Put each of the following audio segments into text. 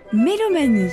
Mélomanie.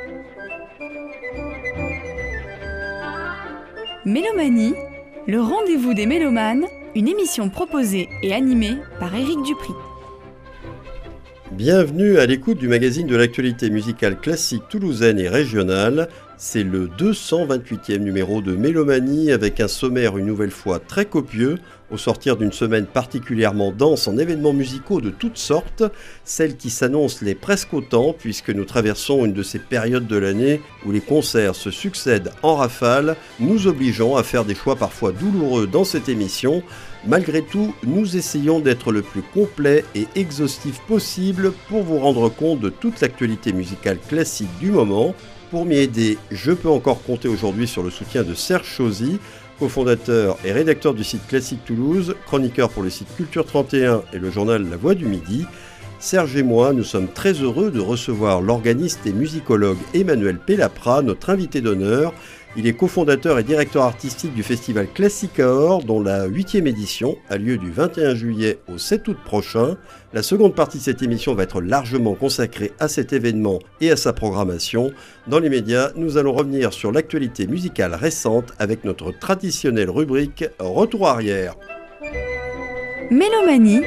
Mélomanie, le rendez-vous des mélomanes, une émission proposée et animée par Éric Dupri. Bienvenue à l'écoute du magazine de l'actualité musicale classique toulousaine et régionale. C'est le 228e numéro de Mélomanie avec un sommaire une nouvelle fois très copieux au sortir d'une semaine particulièrement dense en événements musicaux de toutes sortes, celle qui s'annonce l'est presque autant puisque nous traversons une de ces périodes de l'année où les concerts se succèdent en rafale, nous obligeant à faire des choix parfois douloureux dans cette émission. Malgré tout, nous essayons d'être le plus complet et exhaustif possible pour vous rendre compte de toute l'actualité musicale classique du moment. Pour m'y aider, je peux encore compter aujourd'hui sur le soutien de Serge Chauzy, cofondateur et rédacteur du site Classique Toulouse, chroniqueur pour le site Culture 31 et le journal La Voix du Midi. Serge et moi, nous sommes très heureux de recevoir l'organiste et musicologue Emmanuel Pellaprat, notre invité d'honneur. Il est cofondateur et directeur artistique du festival Classicaor, dont la 8e édition a lieu du 21 juillet au 7 août prochain. La seconde partie de cette émission va être largement consacrée à cet événement et à sa programmation. Dans les médias, nous allons revenir sur l'actualité musicale récente avec notre traditionnelle rubrique Retour arrière. Mélomanie.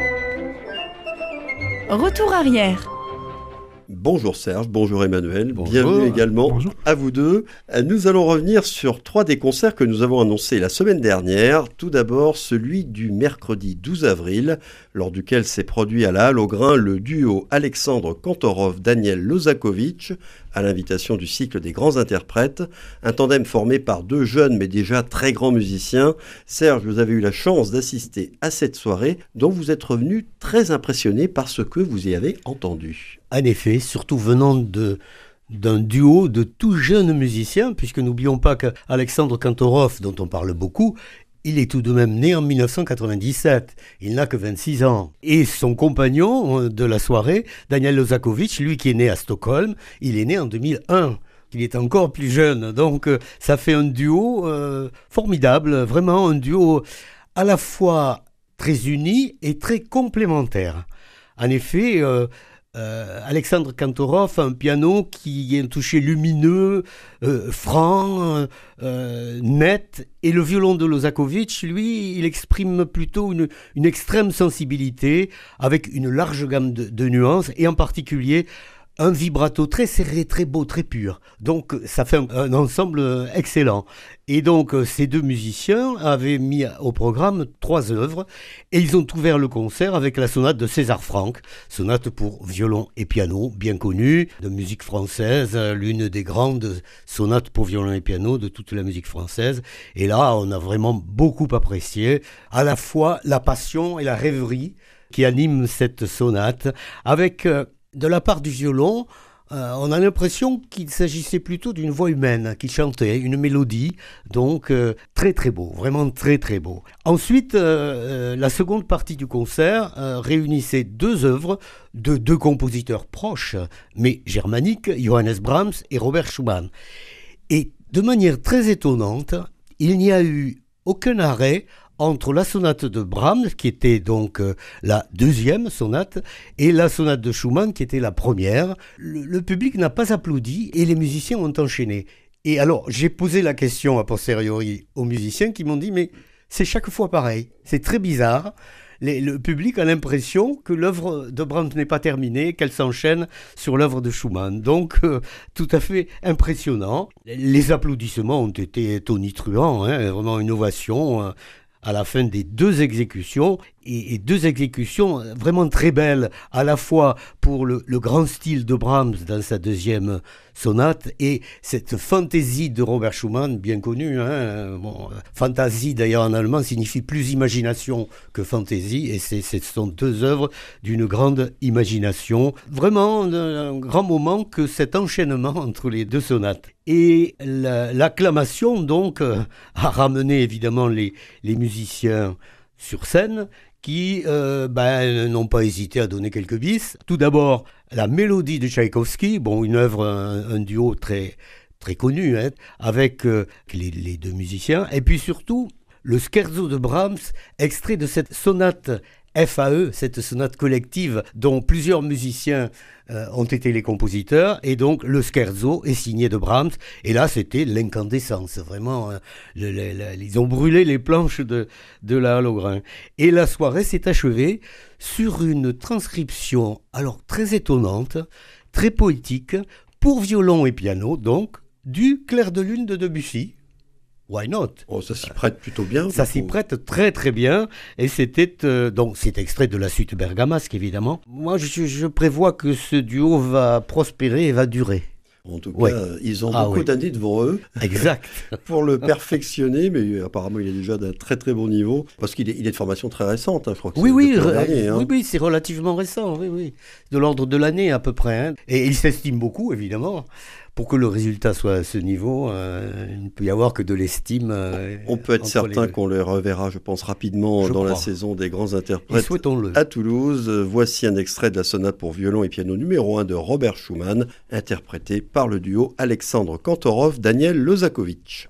Retour arrière. Bonjour Serge, bonjour Emmanuel, bonjour. Bienvenue également Bonjour. À vous deux. Nous allons revenir sur 3 des concerts que nous avons annoncés la semaine dernière. Tout d'abord, celui du mercredi 12 avril, lors duquel s'est produit à la Halle au Grain le duo Alexandre Kantorov-Daniel Lozakovitch, à l'invitation du cycle des grands interprètes, un tandem formé par 2 jeunes mais déjà très grands musiciens. Serge, vous avez eu la chance d'assister à cette soirée dont vous êtes revenu très impressionné par ce que vous y avez entendu. En effet, surtout venant d'un duo de tout jeunes musiciens, puisque n'oublions pas qu'Alexandre Kantorov, dont on parle beaucoup, il est tout de même né en 1997, il n'a que 26 ans. Et son compagnon de la soirée, Daniel Lozakovitch, lui qui est né à Stockholm, il est né en 2001. Il est encore plus jeune, donc ça fait un duo formidable, vraiment un duo à la fois très uni et très complémentaire. En effet, Alexandre Kantorov a un piano qui est un toucher lumineux, franc, net, et le violon de Lozakovitch, lui, il exprime plutôt une extrême sensibilité avec une large gamme de nuances, et en particulier un vibrato très serré, très beau, très pur. Donc ça fait un ensemble excellent. Et donc ces 2 musiciens avaient mis au programme 3 œuvres et ils ont ouvert le concert avec la sonate de César Franck, sonate pour violon et piano, bien connue, de musique française, l'une des grandes sonates pour violon et piano de toute la musique française. Et là, on a vraiment beaucoup apprécié à la fois la passion et la rêverie qui animent cette sonate avec de la part du violon, on a l'impression qu'il s'agissait plutôt d'une voix humaine qui chantait, une mélodie, donc très très beau, vraiment très très beau. Ensuite, la seconde partie du concert réunissait 2 œuvres de 2 compositeurs proches, mais germaniques, Johannes Brahms et Robert Schumann. Et de manière très étonnante, il n'y a eu aucun arrêt entre la sonate de Brahms, qui était donc la 2e sonate, et la sonate de Schumann, qui était la première. Le public n'a pas applaudi et les musiciens ont enchaîné. Et alors, j'ai posé la question a posteriori aux musiciens qui m'ont dit « mais c'est chaque fois pareil, c'est très bizarre ». Le public a l'impression que l'œuvre de Brahms n'est pas terminée, qu'elle s'enchaîne sur l'œuvre de Schumann. Donc, tout à fait impressionnant. Les applaudissements ont été tonitruants, vraiment une ovation à la fin des 2 exécutions, et 2 exécutions vraiment très belles, à la fois pour le grand style de Brahms dans sa 2e sonate, et cette fantaisie de Robert Schumann, bien connue. Fantaisie d'ailleurs en allemand signifie plus imagination que fantaisie, et ce sont 2 œuvres d'une grande imagination. Vraiment un grand moment que cet enchaînement entre les 2 sonates. Et l'acclamation donc a ramené évidemment les musiciens sur scène qui n'ont pas hésité à donner quelques bis. Tout d'abord, la mélodie de Tchaïkovski, une œuvre, un duo très, très connu, avec les 2 musiciens. Et puis surtout, le scherzo de Brahms, extrait de cette sonate FAE, cette sonate collective dont plusieurs musiciens ont été les compositeurs, et donc le scherzo est signé de Brahms, et là c'était l'incandescence, vraiment, ils ont brûlé les planches de la Hallogren. Et la soirée s'est achevée sur une transcription, alors très étonnante, très poétique, pour violon et piano, donc, du Clair de Lune de Debussy. Why not? Oh, ça s'y prête plutôt bien. Ça s'y prête très très bien. Et c'était donc c'est extrait de la suite bergamasque évidemment. Moi je prévois que ce duo va prospérer et va durer. En tout cas, ils ont beaucoup d'années devant eux. Exact. Pour le perfectionner, mais apparemment il est déjà d'un très très bon niveau. Parce qu'il est de formation très récente, hein, je crois que oui, c'est relativement récent, oui. De l'ordre de l'année à peu près. Hein. Et il s'estime beaucoup, évidemment. Pour que le résultat soit à ce niveau, il ne peut y avoir que de l'estime. On peut être certain qu'on les reverra, je pense, rapidement la saison des grands interprètes à Toulouse. Voici un extrait de la sonate pour violon et piano numéro 1 de Robert Schumann, interprété par le duo Alexandre Kantorov, Daniel Lozakovitch.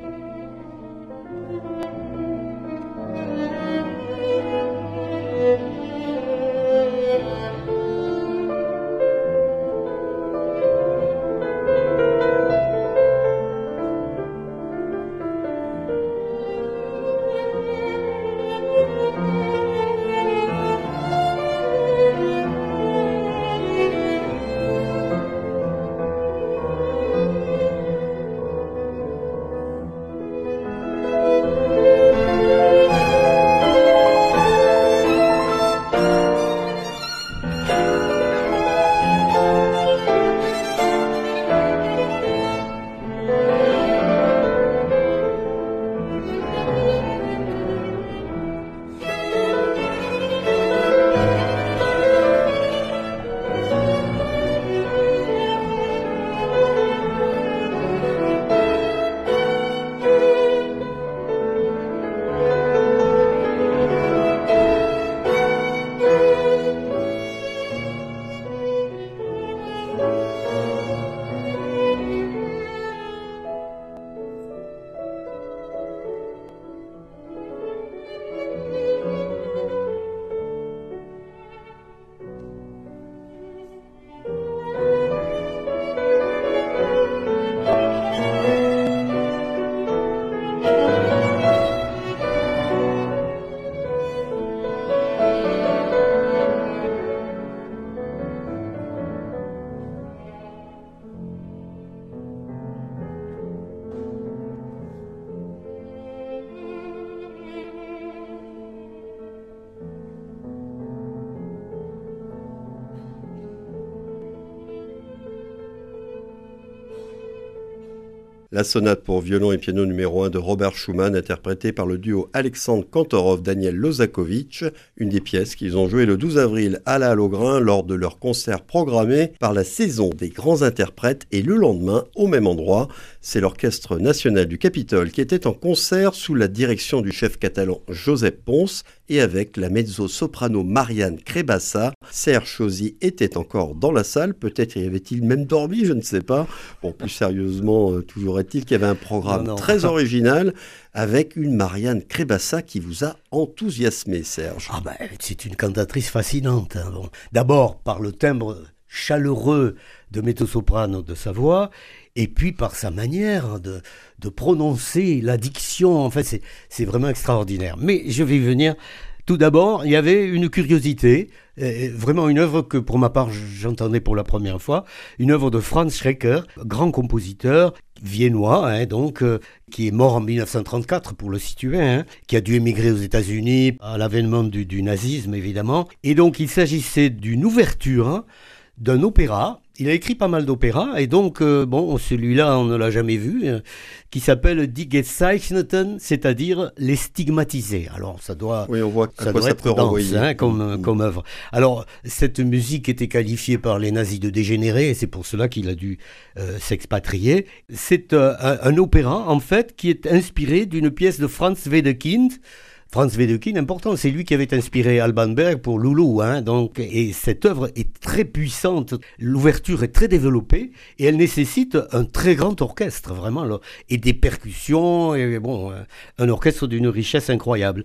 La sonate pour violon et piano numéro 1 de Robert Schumann, interprétée par le duo Alexandre Kantorov, Daniel Lozakovitch, une des pièces qu'ils ont jouées le 12 avril à la Hallogren lors de leur concert programmé par la saison des grands interprètes, et le lendemain, au même endroit, c'est l'Orchestre national du Capitole qui était en concert sous la direction du chef catalan Josep Pons et avec la mezzo-soprano Marianne Crébassa. Serge Chauzy était encore dans la salle, peut-être y avait-il même dormi, je ne sais pas. Bon, plus sérieusement, toujours est-il qu'il y avait un programme très original avec une Marianne Crébassa qui vous a enthousiasmé, Serge. Ah ben, c'est une cantatrice fascinante. Hein. Bon, d'abord par le timbre chaleureux de mezzo-soprano de sa voix, et puis par sa manière de prononcer la diction. En fait, c'est vraiment extraordinaire. Mais je vais y venir. Tout d'abord, il y avait une curiosité, vraiment une œuvre que pour ma part j'entendais pour la première fois, une œuvre de Franz Schreker, grand compositeur viennois, hein, donc qui est mort en 1934 pour le situer, hein, qui a dû émigrer aux États-Unis à l'avènement du nazisme évidemment. Et donc il s'agissait d'une ouverture d'un opéra. Il a écrit pas mal d'opéras, et donc, celui-là, on ne l'a jamais vu, qui s'appelle Die Gezeichneten, c'est-à-dire les stigmatisés. Alors, ça doit, on voit ça doit être dense, hein, comme œuvre. Alors, cette musique était qualifiée par les nazis de dégénérée, et c'est pour cela qu'il a dû s'expatrier. C'est un opéra, en fait, qui est inspiré d'une pièce de Franz Wedekind. Franz Wedekind, important, c'est lui qui avait inspiré Alban Berg pour Loulou, hein, donc, et cette œuvre est très puissante, l'ouverture est très développée, et elle nécessite un très grand orchestre, vraiment, là, et des percussions, et bon, un orchestre d'une richesse incroyable.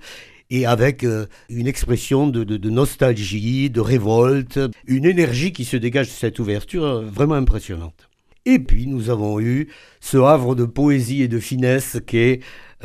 et avec une expression de nostalgie, de révolte, une énergie qui se dégage de cette ouverture vraiment impressionnante. Et puis nous avons eu ce havre de poésie et de finesse qu'est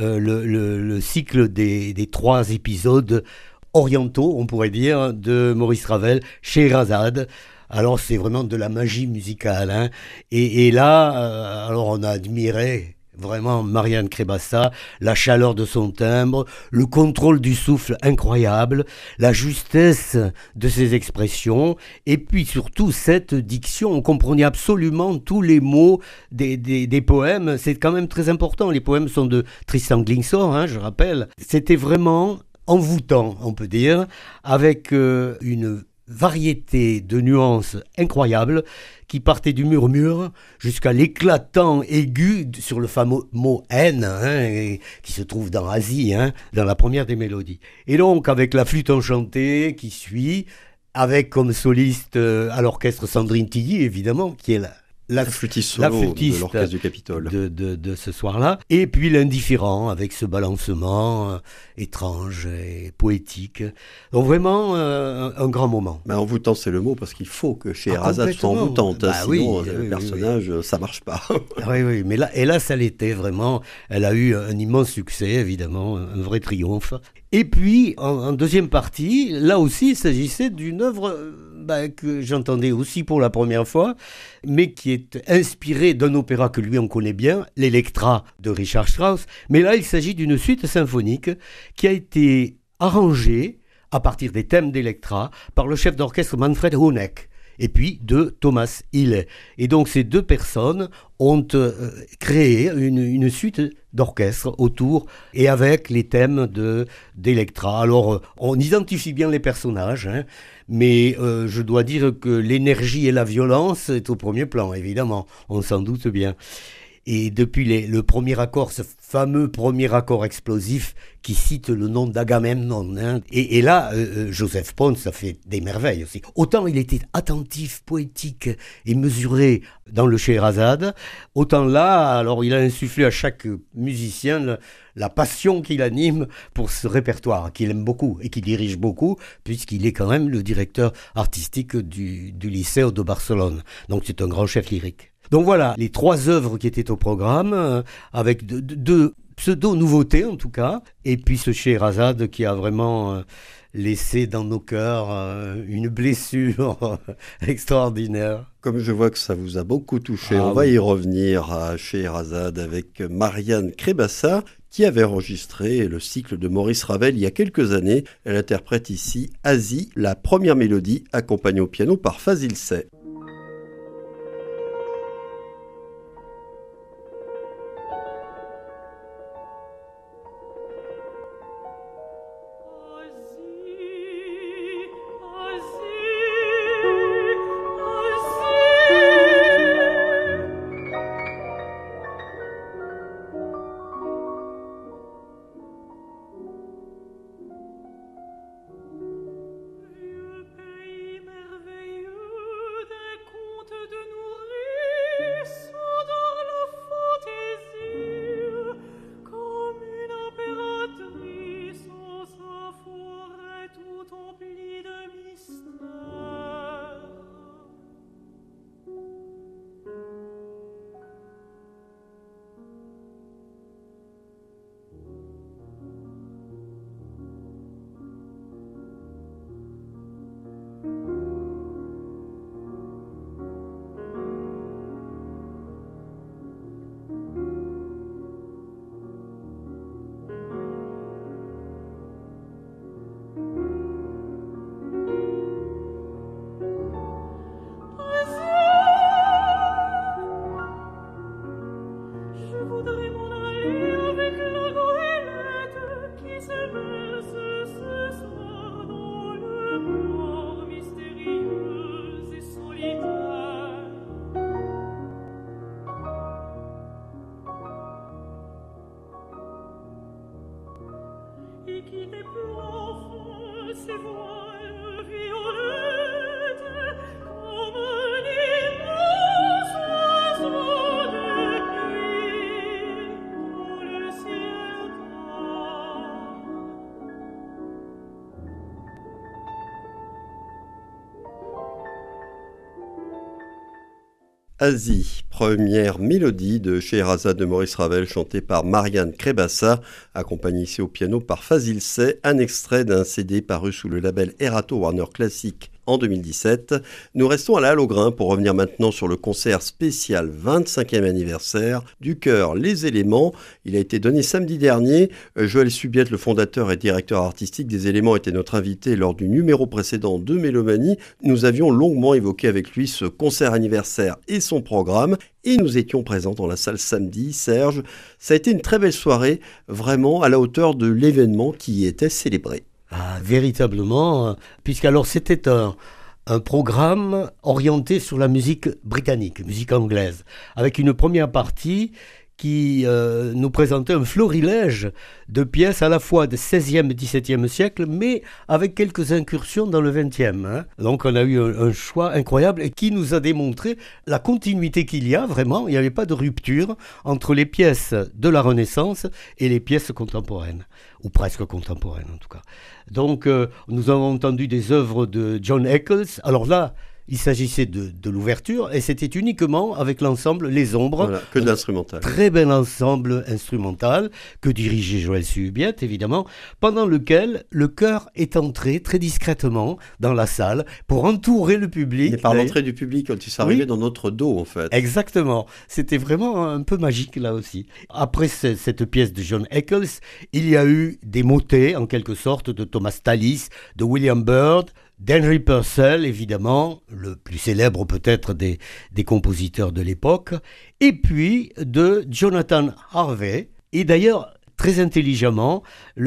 le cycle des 3 épisodes orientaux, on pourrait dire, de Maurice Ravel, Scheherazade. Alors c'est vraiment de la magie musicale, hein. Et là, alors on a admiré vraiment Marianne Crébassa, la chaleur de son timbre, le contrôle du souffle incroyable, la justesse de ses expressions, et puis surtout cette diction. On comprenait absolument tous les mots des poèmes. C'est quand même très important. Les poèmes sont de Tristan Glinsor, hein, je rappelle. C'était vraiment envoûtant, on peut dire, avec une variété de nuances incroyables qui partait du murmure jusqu'à l'éclatant aigu sur le fameux mot haine, hein, qui se trouve dans Asie, hein, dans la première des mélodies. Et donc avec la flûte enchantée qui suit, avec comme soliste à l'orchestre Sandrine Tilly évidemment, qui est la flûtiste solo de l'orchestre du Capitole de ce soir-là, et puis l'indifférent avec ce balancement étrange et poétique. Donc vraiment un grand moment. Mais envoûtant, c'est le mot, parce qu'il faut que Scheherazade soit envoûtante, hein, sinon le personnage, ça marche pas. Oui, mais là, ça l'était vraiment. Elle a eu un immense succès, évidemment, un vrai triomphe. Et puis, en deuxième partie, là aussi, il s'agissait d'une œuvre que j'entendais aussi pour la première fois, mais qui est inspirée d'un opéra que lui on connaît bien, l'Electra de Richard Strauss. Mais là, il s'agit d'une suite symphonique qui a été arrangée à partir des thèmes d'Electra par le chef d'orchestre Manfred Honeck et puis de Thomas Hille. Et donc ces 2 personnes ont créé une suite d'orchestre autour et avec les thèmes d'Electra. Alors on identifie bien les personnages, hein, mais je dois dire que l'énergie et la violence est au premier plan, évidemment, on s'en doute bien. Et depuis le premier accord, ce fameux premier accord explosif qui cite le nom d'Agamemnon, hein. Et là, Joseph Pons a fait des merveilles aussi. Autant il était attentif, poétique et mesuré dans le Scheherazade, autant là, alors il a insufflé à chaque musicien la passion qu'il anime pour ce répertoire, qu'il aime beaucoup et qu'il dirige beaucoup, puisqu'il est quand même le directeur artistique du Liceu de Barcelone. Donc c'est un grand chef lyrique. Donc voilà, les 3 œuvres qui étaient au programme, avec deux pseudo-nouveautés en tout cas, et puis ce Scheherazade qui a vraiment laissé dans nos cœurs une blessure extraordinaire. Comme je vois que ça vous a beaucoup touché, on va y revenir à Scheherazade avec Marianne Crébassa, qui avait enregistré le cycle de Maurice Ravel il y a quelques années. Elle interprète ici Asie, la première mélodie, accompagnée au piano par Fazil Say. Vieux pays merveilleux Asie, première mélodie de Scheherazade de Maurice Ravel chantée par Marianne Crébassa, accompagnée ici au piano par Fazil Say, un extrait d'un CD paru sous le label Erato Warner Classic en 2017. Nous restons à la Halle aux Grains pour revenir maintenant sur le concert spécial 25e anniversaire du chœur Les Éléments. Il a été donné samedi dernier. Joël Subiette, le fondateur et directeur artistique des Éléments, était notre invité lors du numéro précédent de Mélomanie. Nous avions longuement évoqué avec lui ce concert anniversaire et son programme. Et nous étions présents dans la salle samedi. Serge, ça a été une très belle soirée, vraiment à la hauteur de l'événement qui y était célébré. Ah, véritablement, puisqu'alors c'était un programme orienté sur la musique britannique, musique anglaise, avec une première partie qui nous présentait un florilège de pièces à la fois du XVIe et XVIIe siècle, mais avec quelques incursions dans le XXe. Donc on a eu un choix incroyable et qui nous a démontré la continuité qu'il y a vraiment. Il n'y avait pas de rupture entre les pièces de la Renaissance et les pièces contemporaines, ou presque contemporaines en tout cas. Donc nous avons entendu des œuvres de John Eccles. Alors là, il s'agissait de l'ouverture et c'était uniquement avec l'ensemble Les Ombres. Voilà, que de l'instrumental. Très bel ensemble instrumental que dirigeait Joël Subiette, évidemment, pendant lequel le chœur est entré très discrètement dans la salle pour entourer le public. Et par l'entrée du public, quand il s'arrivait dans notre dos, en fait. Exactement. C'était vraiment un peu magique, là aussi. Après cette pièce de John Eccles, il y a eu des motets, en quelque sorte, de Thomas Tallis, de William Byrd, d'Henry Purcell, évidemment, le plus célèbre peut-être des compositeurs de l'époque, et puis de Jonathan Harvey. Et d'ailleurs, très intelligemment,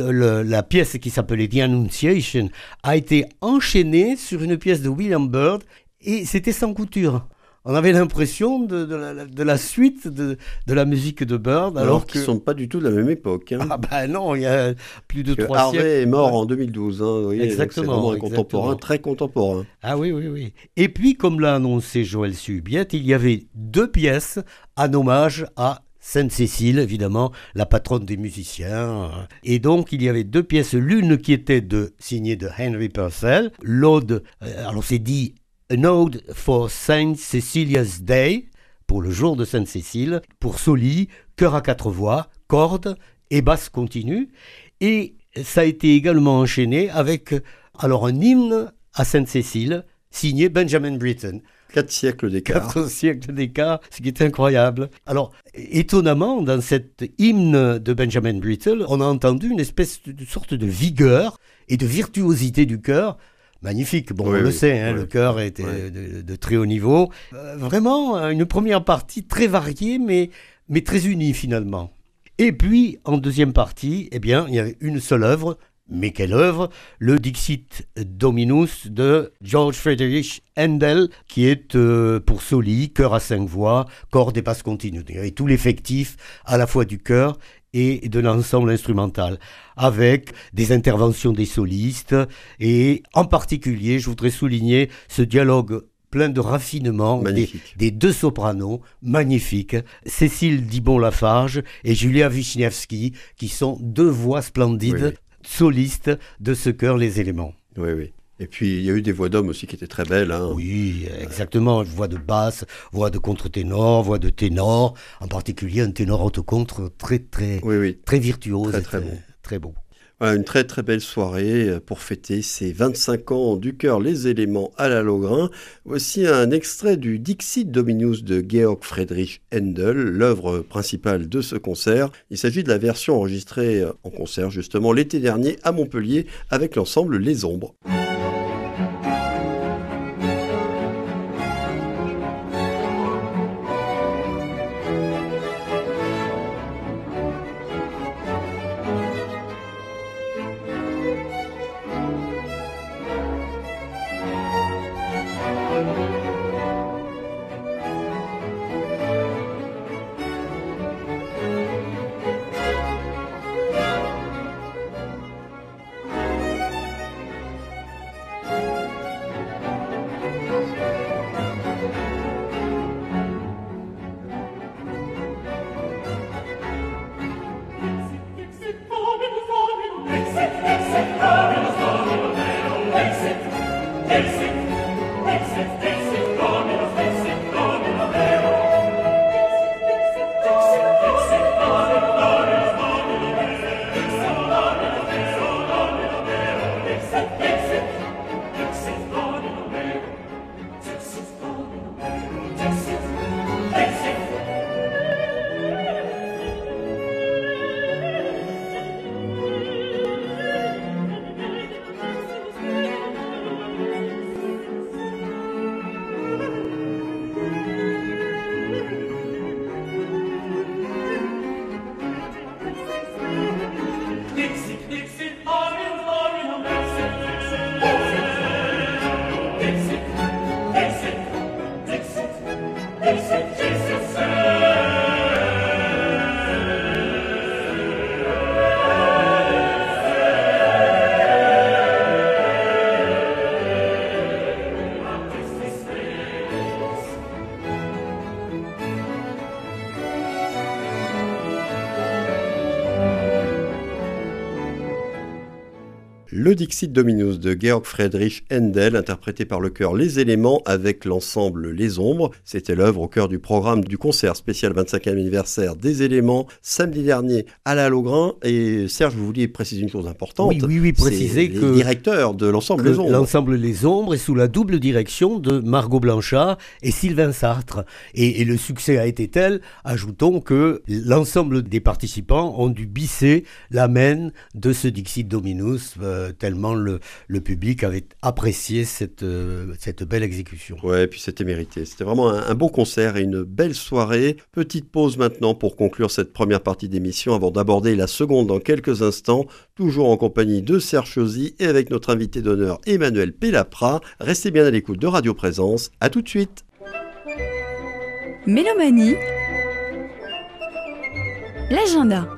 la pièce qui s'appelait The Annunciation a été enchaînée sur une pièce de William Byrd, et c'était sans couture. On avait l'impression de la suite de la musique de Byrd. Alors qu'ils ne sont pas du tout de la même époque. Ah ben non, il y a plus de 3 siècles. Harvey est mort en 2012. Vous voyez, exactement. C'est vraiment un contemporain, très contemporain. Ah oui. Et puis, comme l'a annoncé Joël Subiette, il y avait 2 pièces en hommage à Sainte-Cécile, évidemment, la patronne des musiciens. Et donc, il y avait 2 pièces. L'une qui était signée de Henry Purcell, l'ode, alors c'est dit An Ode for Saint Cecilia's Day, pour le jour de Sainte-Cécile, pour soli, chœur à 4 voix, cordes et basse continue. Et ça a été également enchaîné avec alors un hymne à Sainte-Cécile, signé Benjamin Britten. 4 siècles d'écart. 4 siècles d'écart, ce qui est incroyable. Alors, étonnamment, dans cet hymne de Benjamin Britten, on a entendu une espèce de sorte de vigueur et de virtuosité du chœur. Magnifique, bon, on le sait, le chœur était de très haut niveau. Vraiment, une première partie très variée, mais très unie finalement. Et puis, en deuxième partie, eh bien, il y avait une seule œuvre, mais quelle œuvre ? Le Dixit Dominus de George Friedrich Handel, qui est pour soli, chœur à 5 voix, cordes et basses continues. Il y avait tout l'effectif, à la fois du chœur et de l'ensemble instrumental, avec des interventions des solistes, et en particulier, je voudrais souligner ce dialogue plein de raffinement des 2 sopranos, magnifiques, Cécile Dibon-Lafarge et Julia Wiśniewski, qui sont 2 voix splendides, solistes de ce chœur Les Éléments. Oui. Et puis, il y a eu des voix d'hommes aussi qui étaient très belles. Oui, exactement. Voix de basse, voix de contre-ténor, voix de ténor. En particulier, un ténor haute-contre très virtuose. Très beau. Voilà, une très très belle soirée pour fêter ces 25 ans du chœur Les Éléments à la Laugrain. Voici un extrait du Dixit Dominus de Georg Friedrich Händel, l'œuvre principale de ce concert. Il s'agit de la version enregistrée en concert justement l'été dernier à Montpellier avec l'ensemble Les Ombres. Le Dixit Dominus de Georg Friedrich Händel, interprété par le chœur Les Éléments avec l'ensemble Les Ombres. C'était l'œuvre au cœur du programme du concert spécial 25e anniversaire des Éléments, samedi dernier à la Hallogrin. Et Serge, vous vouliez préciser une chose importante. Oui, préciser que le directeur de l'ensemble Les Ombres. L'ensemble Les Ombres est sous la double direction de Margot Blanchard et Sylvain Sartre. Et le succès a été tel, ajoutons que l'ensemble des participants ont dû bisser l'amen de ce Dixit Dominus, tellement le public avait apprécié cette belle exécution. Ouais, et puis c'était mérité. C'était vraiment un beau concert et une belle soirée. Petite pause maintenant pour conclure cette première partie d'émission avant d'aborder la seconde dans quelques instants, toujours en compagnie de Serge Chauzy et avec notre invité d'honneur Emmanuel Pellapra. Restez bien à l'écoute de Radio Présence. À tout de suite. Mélomanie, l'agenda.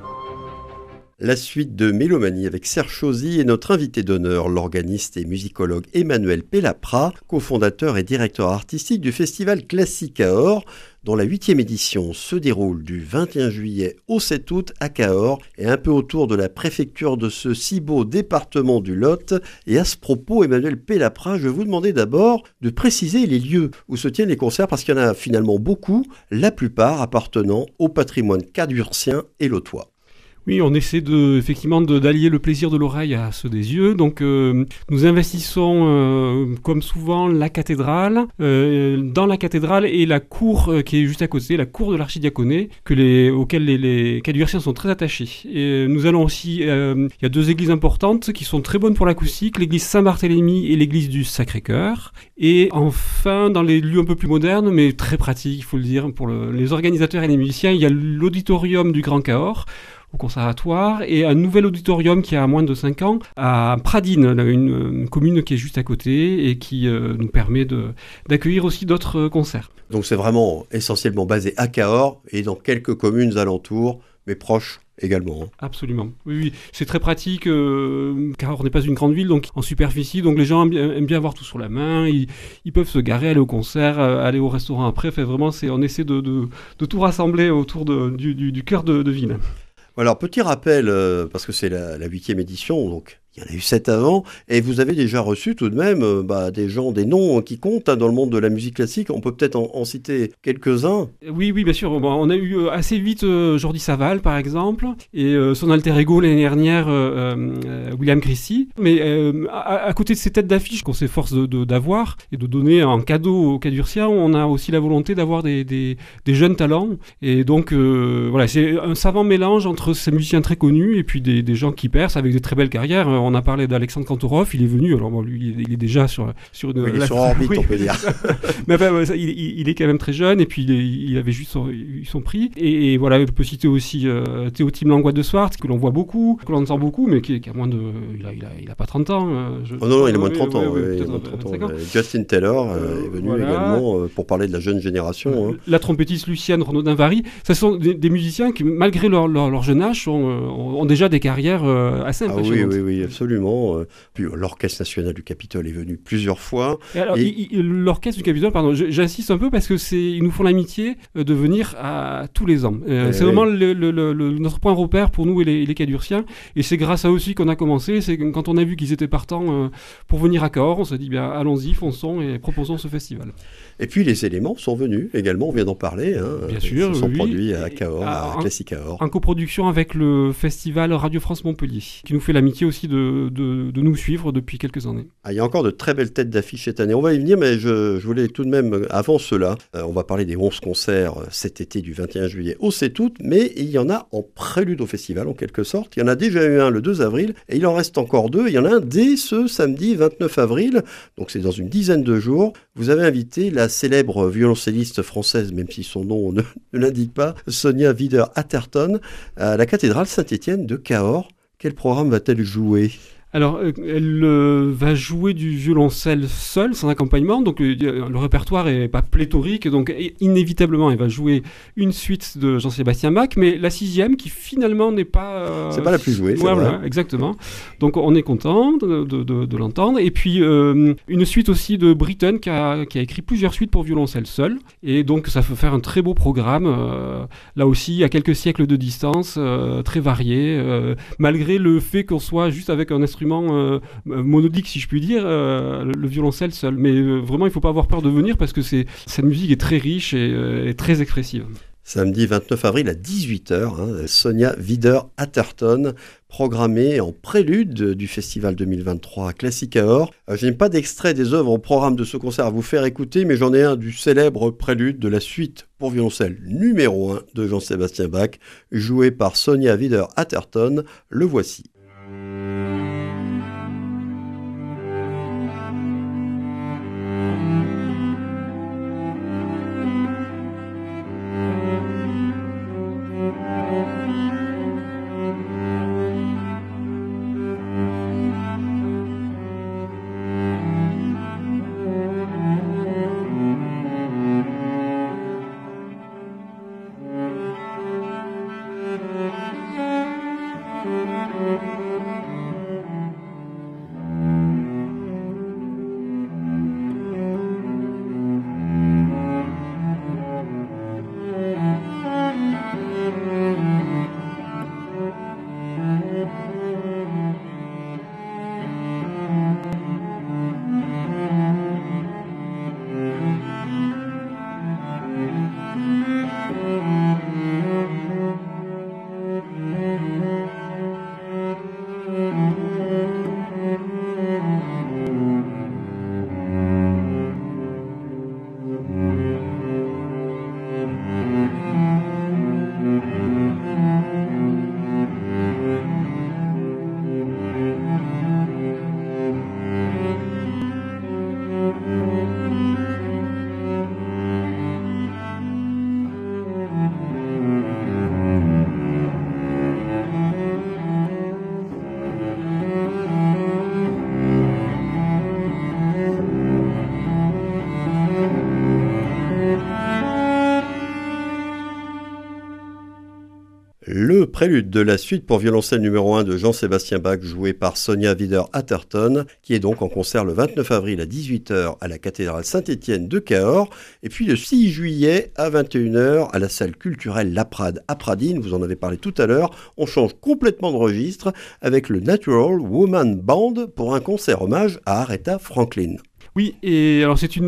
La suite de Mélomanie avec Serge Chauzy et notre invité d'honneur, l'organiste et musicologue Emmanuel Pellapra, cofondateur et directeur artistique du festival Classique Cahors, dont la 8e édition se déroule du 21 juillet au 7 août à Cahors et un peu autour de la préfecture de ce si beau département du Lot. Et à ce propos, Emmanuel Pellapra, je vais vous demander d'abord de préciser les lieux où se tiennent les concerts parce qu'il y en a finalement beaucoup, la plupart appartenant au patrimoine cadurcien et lotois. Oui, on essaie effectivement d'allier le plaisir de l'oreille à ceux des yeux. Donc, nous investissons, comme souvent, la cathédrale. Dans la cathédrale et la cour qui est juste à côté, la cour de l'archidiaconé, auquel les cadurciens sont très attachés. Et nous allons aussi, il y a deux églises importantes qui sont très bonnes pour l'acoustique, l'église Saint-Barthélemy et l'église du Sacré-Cœur. Et enfin, dans les lieux un peu plus modernes, mais très pratiques, il faut le dire, pour les organisateurs et les musiciens, il y a l'auditorium du Grand Cahors, au conservatoire, et un nouvel auditorium qui a moins de 5 ans à Pradines, une commune qui est juste à côté et qui nous permet d'accueillir aussi d'autres concerts. Donc c'est vraiment essentiellement basé à Cahors et dans quelques communes alentours, mais proches également. Absolument. Oui, c'est très pratique. Cahors n'est pas une grande ville, donc en superficie, donc les gens aiment bien avoir tout sur la main. Ils peuvent se garer, aller au concert, aller au restaurant après. Enfin, vraiment, on essaie de tout rassembler autour du cœur de ville. Alors, petit rappel, parce que c'est la 8e édition, donc il y en a eu 7 avant, et vous avez déjà reçu tout de même des noms qui comptent dans le monde de la musique classique. On peut peut-être en citer quelques-uns. Oui, bien sûr. Bon, on a eu assez vite Jordi Savall, par exemple, et son alter ego l'année dernière, William Christie. Mais à côté de ces têtes d'affiche qu'on s'efforce d'avoir et de donner en cadeau aux cadurciens, on a aussi la volonté d'avoir des jeunes talents. Et donc, voilà, c'est un savant mélange entre ces musiciens très connus et puis des gens qui percent avec des très belles carrières. On a parlé d'Alexandre Kantorov, il est venu, alors bon, lui, il est déjà sur une... Il est sur orbite, oui. On peut dire. Mais enfin, il est quand même très jeune, et puis il avait juste eu son prix. Et voilà, on peut citer aussi Théotime Langlois de Swart, que l'on voit beaucoup, que l'on entend beaucoup, mais qui a moins de... Il a pas 30 ans. Non, il a moins de 30 ans. Il a moins de 30 ans. Justin Taylor est venu également pour parler de la jeune génération. La trompettiste Luciane Renaudin-Vary, ce sont des musiciens qui, malgré leur jeune âge, ont déjà des carrières assez impressionnantes. Oui, absolument. Puis l'Orchestre National du Capitole est venu plusieurs fois. Alors, l'Orchestre du Capitole, pardon, j'insiste un peu parce que ils nous font l'amitié de venir tous les ans. C'est vraiment notre point repère pour nous et les cadurciens. Et c'est grâce à eux aussi qu'on a commencé. C'est quand on a vu qu'ils étaient partants pour venir à Cahors, on s'est dit allons-y, fonçons et proposons ce festival. Et puis les éléments sont venus également, on vient d'en parler. Bien sûr, ils se sont produits à Cahors, à Classique Cahors. En coproduction avec le festival Radio France Montpellier, qui nous fait l'amitié aussi de nous suivre depuis quelques années. Il y a encore de très belles têtes d'affiche cette année. On va y venir, mais je voulais tout de même, avant cela, on va parler des 11 concerts cet été du 21 juillet au 7 août, mais il y en a en prélude au festival, en quelque sorte. Il y en a déjà eu un le 2 avril, et il en reste encore 2. Il y en a un dès ce samedi 29 avril, donc c'est dans une dizaine de jours. Vous avez invité la célèbre violoncelliste française, même si son nom ne l'indique pas, Sonia Wider-Atherton, à la cathédrale Saint-Étienne de Cahors. Quel programme va-t-elle jouer ? Alors, elle va jouer du violoncelle seul, sans accompagnement, donc le répertoire est pas pléthorique, donc inévitablement elle va jouer une suite de Jean-Sébastien Bach, mais la 6e qui finalement n'est pas... c'est pas la plus jouée, c'est voilà, vrai. Exactement. Donc on est content de l'entendre, et puis une suite aussi de Britten qui a écrit plusieurs suites pour violoncelle seul, et donc ça peut faire un très beau programme, là aussi à quelques siècles de distance, très varié, malgré le fait qu'on soit juste avec un instrument instrument monodique, si je puis dire, le violoncelle seul. Mais vraiment, il ne faut pas avoir peur de venir parce que cette musique est très riche et très expressive. Samedi 29 avril à 18h, Sonia Wider-Atherton, programmée en prélude du festival 2023 Classique Cahors. Je n'ai pas d'extrait des œuvres au programme de ce concert à vous faire écouter, mais j'en ai un du célèbre prélude de la suite pour violoncelle numéro 1 de Jean-Sébastien Bach, joué par Sonia Wider-Atherton. Le voici. Le prélude de la suite pour violoncelle numéro 1 de Jean-Sébastien Bach, joué par Sonia Wider-Atherton, qui est donc en concert le 29 avril à 18h à la cathédrale Saint-Étienne de Cahors, et puis le 6 juillet à 21h à la salle culturelle Laprade à Pradines. Vous en avez parlé tout à l'heure. On change complètement de registre avec le Natural Woman Band pour un concert hommage à Aretha Franklin. Oui, et alors c'est une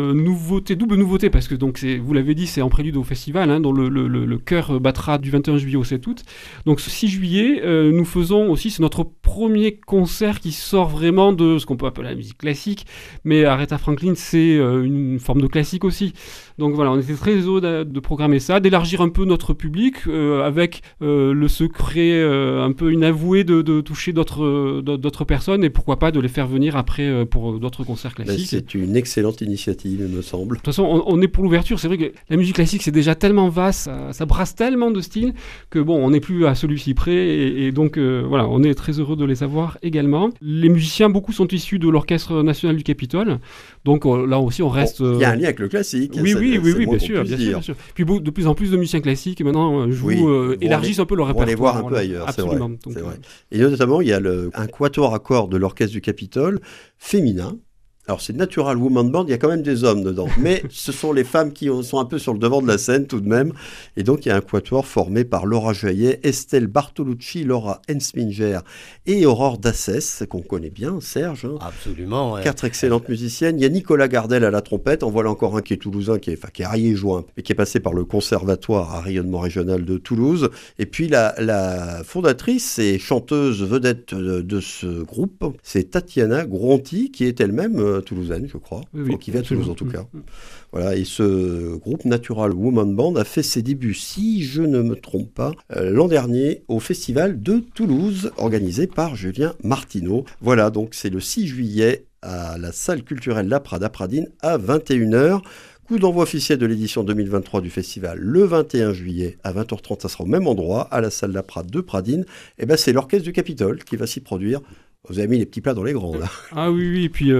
double nouveauté, parce que donc vous l'avez dit, c'est en prélude au festival, dont le chœur battra du 21 juillet au 7 août. Donc ce 6 juillet, nous faisons aussi, c'est notre premier concert qui sort vraiment de ce qu'on peut appeler la musique classique, mais Aretha Franklin, c'est une forme de classique aussi. Donc voilà, on était très heureux de programmer ça, d'élargir un peu notre public, avec le secret un peu inavoué de toucher d'autres personnes, et pourquoi pas de les faire venir après pour d'autres concerts classiques. C'est une excellente initiative, il me semble. De toute façon, on est pour l'ouverture. C'est vrai que la musique classique, c'est déjà tellement vaste, ça brasse tellement de styles que bon, on n'est plus à celui-ci près. Et donc, voilà, on est très heureux de les avoir également. Les musiciens, beaucoup sont issus de l'Orchestre national du Capitole. Donc là aussi, on reste... Il y a un lien avec le classique. Oui, bien sûr. Puis de plus en plus de musiciens classiques maintenant élargissent un peu leur répertoire. On les voir un peu ailleurs, absolument. C'est vrai. Et notamment, il y a un quatuor à cordes de l'Orchestre du Capitole féminin. Alors c'est Natural Woman Band, il y a quand même des hommes dedans, mais ce sont les femmes qui sont un peu sur le devant de la scène tout de même. Et donc il y a un quatuor formé par Laura Joyet, Estelle Bartolucci, Laura Hensminger et Aurore Dassès, qu'on connaît bien, Serge. Absolument. Ouais. 4 excellentes musiciennes. Il y a Nicolas Gardel à la trompette, en voilà encore un qui est toulousain, qui est ariégeois, mais qui est passé par le conservatoire à rayonnement régional de Toulouse. Et puis la fondatrice et chanteuse vedette de ce groupe, c'est Tatiana Gronti, qui est elle-même toulousaine, je crois, qui vient de Toulouse en tout cas. Voilà, et ce groupe Natural Woman Band a fait ses débuts, si je ne me trompe pas, l'an dernier au festival de Toulouse, organisé par Julien Martineau. Voilà, donc c'est le 6 juillet à la salle culturelle Laprade à Pradines à 21h. Coup d'envoi officiel de l'édition 2023 du festival le 21 juillet à 20h30, ça sera au même endroit, à la salle Laprade de Pradines. Et c'est l'Orchestre du Capitole qui va s'y produire. Vous avez mis les petits plats dans les grands, là. Ah oui, et puis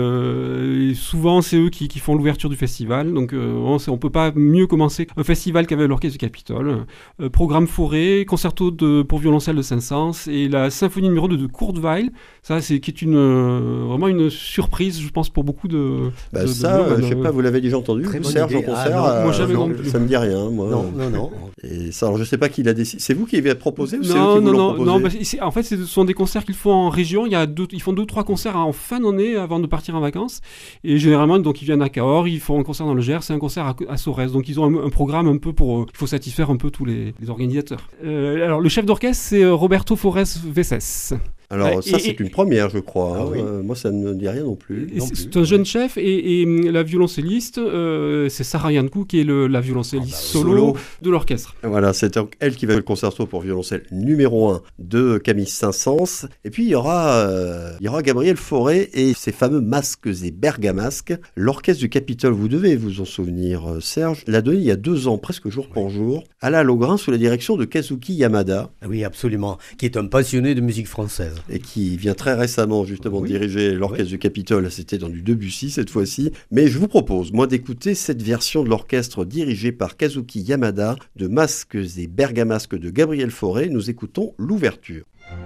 souvent c'est eux qui font l'ouverture du festival, donc on peut pas mieux commencer un festival qu'avec l'Orchestre du Capitole. Programme Forêt, concerto pour violoncelle de Saint-Saëns et la symphonie numéro 2 de Kurt Weill, ça qui est vraiment une surprise, je pense, pour beaucoup de... je sais pas, vous l'avez déjà entendu, Serge, en concert? Moi jamais non plus. Ça me dit rien, moi. Non. Et ça, alors, je sais pas qui l'a décidé. C'est vous qui avez proposé ou c'est eux qui vous l'ont proposé? Non, en fait, ce sont des concerts qu'ils font en région. Il y a ils font 2-3 concerts en fin d'année avant de partir en vacances. Et généralement, donc, ils viennent à Cahors, ils font un concert dans le Gers, c'est un concert à Sorèze. Donc, ils ont un programme un peu il faut satisfaire un peu tous les organisateurs. Alors, le chef d'orchestre, c'est Roberto Forés Veces. Alors ça c'est une première je crois, oui. Moi ça ne me dit rien non plus. C'est un jeune chef et la violoncelliste c'est Sarah Yankou qui est la violoncelliste solo de l'orchestre. Voilà, c'est donc elle qui va jouer le concerto pour violoncelle numéro 1 de Camille Saint-Saëns. Et puis il y aura Gabriel Fauré et ses fameux masques et bergamasques. L'orchestre du Capitole, vous devez vous en souvenir Serge, l'a donné il y a 2 ans, presque jour pour jour, à la Logrin sous la direction de Kazuki Yamada. Oui absolument, qui est un passionné de musique française. Et qui vient très récemment justement diriger l'orchestre du Capitole, c'était dans du Debussy cette fois-ci. Mais je vous propose, moi, d'écouter cette version de l'orchestre dirigée par Kazuki Yamada de Masques et Bergamasques de Gabriel Fauré. Nous écoutons l'ouverture.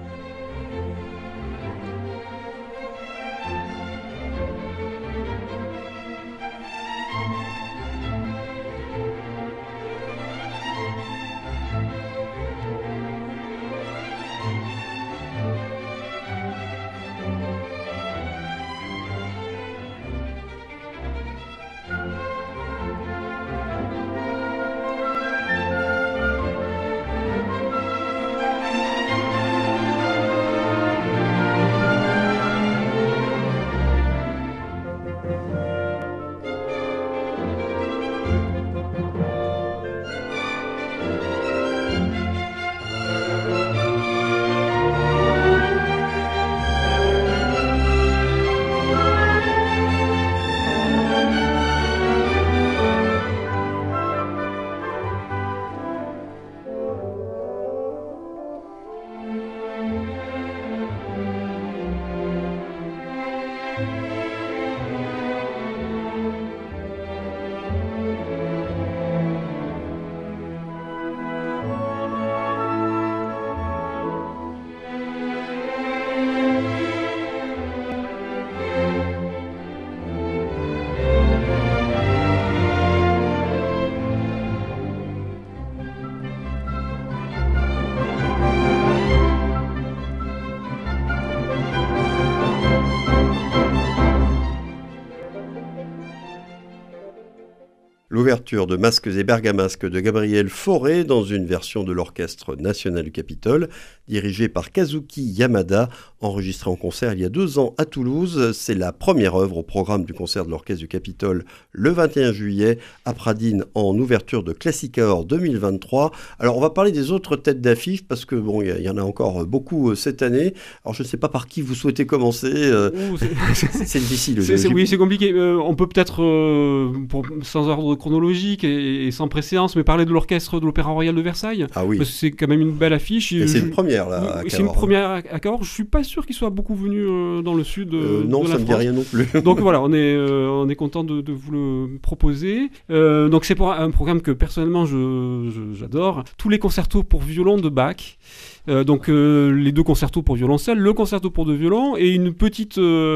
L'ouverture de Masques et Bergamasques de Gabriel Fauré dans une version de l'Orchestre National du Capitole, dirigé par Kazuki Yamada, enregistré en concert il y a 2 ans à Toulouse. C'est la première œuvre au programme du concert de l'Orchestre du Capitole le 21 juillet à Pradines en ouverture de Classicaor 2023. Alors on va parler des autres têtes d'affiche parce que bon, il y en a encore beaucoup cette année. Alors je ne sais pas par qui vous souhaitez commencer. C'est difficile. Oui, c'est compliqué. On peut peut-être, sans ordre chronologique et sans préséance, mais parler de l'orchestre de l'Opéra Royal de Versailles. Ah oui. Parce que c'est quand même une belle affiche. Et c'est une première là. Oui, c'est une première à Cahors. Je suis pas sûr qu'il soit beaucoup venu dans le sud. Non, de la ça me dit rien non plus. Donc voilà, on est content de vous le proposer. Donc c'est pour un programme que personnellement j'adore. Tous les concertos pour violon de Bach. Donc les 2 concertos pour violoncelle, le concerto pour 2 violons et une petite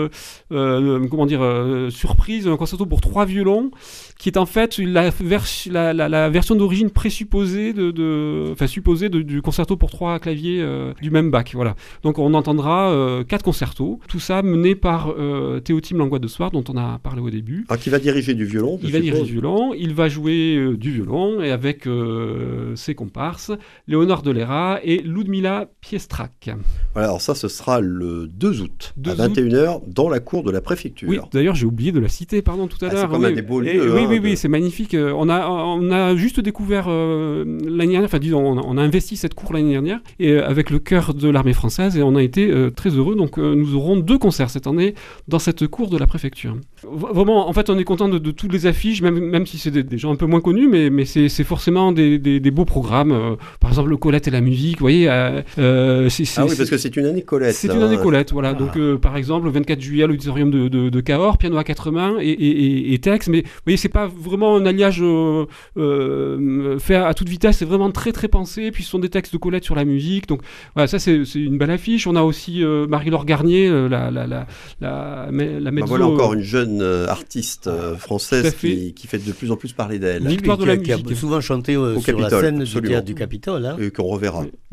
surprise, un concerto pour 3 violons qui est en fait la version d'origine présupposée supposée du concerto pour 3 claviers du même Bach. Voilà. Donc on entendra 4 concertos, tout ça mené par Théotime Langlois de Swart dont on a parlé au début. Qui va diriger du violon. Il va diriger du violon, il va jouer du violon et avec ses comparses Léonore Delera et Ludmila Piestrak. Voilà, alors ça ce sera le 2 août à 21h dans la cour de la préfecture. Oui, d'ailleurs j'ai oublié de la citer, tout à l'heure. C'est quand même des beaux lieux. Oui, c'est magnifique. On a juste découvert l'année dernière, on a investi cette cour l'année dernière et avec le chœur de l'armée française et on a été très heureux. Donc nous aurons 2 concerts cette année dans cette cour de la préfecture. Vraiment, en fait, on est content de toutes les affiches, même si c'est des gens un peu moins connus, mais c'est forcément des beaux programmes. Par exemple, le Colette et la musique, vous voyez. Oui, parce que c'est une année Colette. C'est une année Colette, voilà. Donc, par exemple, le 24 juillet à l'auditorium de Cahors, piano à 4 mains et texte. Mais vous voyez, c'est pas vraiment un alliage fait à toute vitesse, c'est vraiment très très pensé. Puis ce sont des textes de Colette sur la musique. Donc, voilà, ça c'est une belle affiche. On a aussi Marie-Laure Garnier, la mezzo. Voilà encore une jeune artiste française qui fait de plus en plus parler d'elle. Victoire de la musique. Qui a souvent chanté sur la scène du théâtre du Capitole. Et qu'on reverra. Victoire de la musique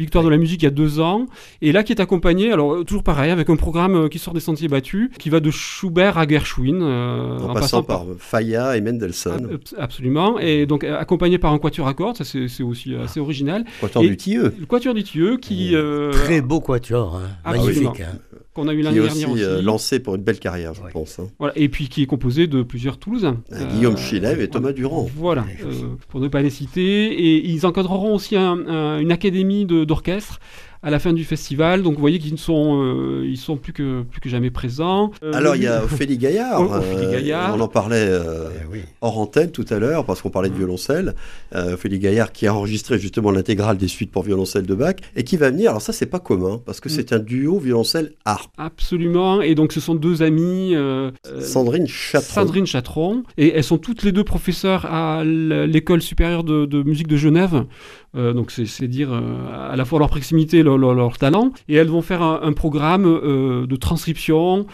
musique il y a 2 ans, et là qui est accompagné, alors toujours pareil, avec un programme qui sort des Sentiers Battus, qui va de Schubert à Gershwin, en passant par Falla et Mendelssohn. Absolument, et donc accompagné par un quatuor à cordes, ça c'est aussi assez original. Quatuor du Tilleux. Le quatuor du Tilleux qui... Très beau quatuor, magnifique. Qu'on a eu l'année dernière aussi. aussi. Lancé pour une belle carrière, je pense. Voilà, et puis qui est composé de plusieurs Toulousains. Guillaume Chilev et Thomas Durand. Voilà, pour ne pas les citer. Et ils encadreront aussi une académie d'orchestre à la fin du festival, donc vous voyez qu'ils ils sont plus que jamais présents. Alors il y a Ophélie Gaillard, on en parlait hors antenne tout à l'heure, parce qu'on parlait de violoncelle. Ophélie Gaillard qui a enregistré justement l'intégrale des suites pour violoncelle de Bach, et qui va venir, alors ça c'est pas commun, parce que c'est un duo violoncelle-harpe. Absolument, et donc ce sont 2 amies, Sandrine Chatron, et elles sont toutes les 2 professeurs à l'école supérieure de musique de Genève. Donc c'est dire à la fois leur proximité et leur talent, et elles vont faire un programme de transcription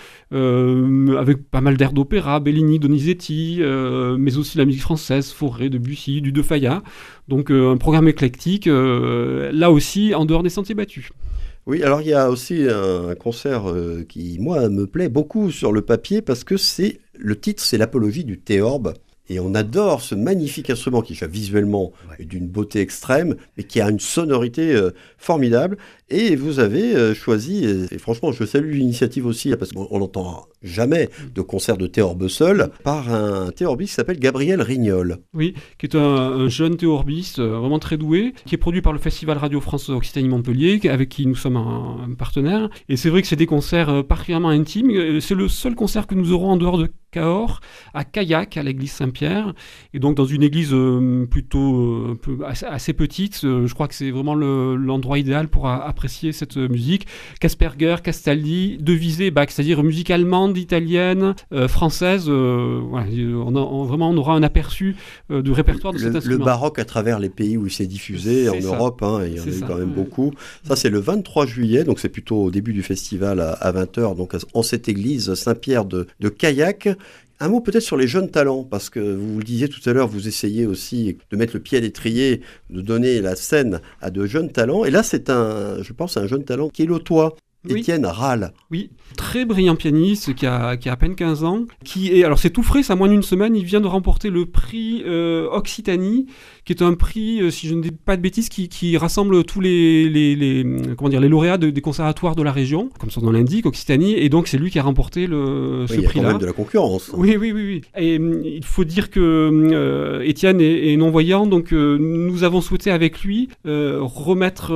avec pas mal d'airs d'opéra, Bellini, Donizetti, mais aussi la musique française, Fauré, Debussy, du De Falla, donc un programme éclectique, là aussi en dehors des Sentiers Battus. Oui, alors il y a aussi un concert qui, moi, me plaît beaucoup sur le papier, parce que le titre, c'est l'apologie du théorbe. Et on adore ce magnifique instrument qui, visuellement, est d'une beauté extrême, mais qui a une sonorité formidable. Et vous avez choisi, et franchement, je salue l'initiative aussi, parce qu'on n'entend jamais de concert de théorbe seul, par un théorbiste qui s'appelle Gabriel Rignol. Oui, qui est un jeune théorbiste vraiment très doué, qui est produit par le Festival Radio France Occitanie-Montpellier, avec qui nous sommes un partenaire. Et c'est vrai que c'est des concerts particulièrement intimes. C'est le seul concert que nous aurons en dehors de Cahors, à Caillac, à l'église Saint-Pierre, et donc dans une église plutôt assez petite. Je crois que c'est vraiment l'endroit idéal pour apprécier cette musique. Kasperger, Castaldi, Devisé, Bach, c'est-à-dire musique allemande, italienne, française. Voilà, on aura un aperçu du répertoire de cet instrument. Le baroque à travers les pays où il s'est diffusé, en Europe, il y en a eu quand même beaucoup. Ça, c'est le 23 juillet, donc c'est plutôt au début du festival à 20h, donc en cette église Saint-Pierre de Caillac. Un mot peut-être sur les jeunes talents, parce que vous le disiez tout à l'heure, vous essayez aussi de mettre le pied à l'étrier, de donner la scène à de jeunes talents. Et là, je pense, un jeune talent qui est l'Autois. Oui. Étienne Rall. Oui, très brillant pianiste qui a à peine 15 ans. Alors c'est tout frais, ça a moins d'une semaine. Il vient de remporter le prix Occitanie, qui est un prix, si je ne dis pas de bêtises, qui rassemble tous les lauréats des conservatoires de la région, comme son nom l'indique, Occitanie. Et donc c'est lui qui a remporté ce prix-là. Il y a quand même de la concurrence. Oui. Et il faut dire que Étienne est non-voyant, donc nous avons souhaité avec lui remettre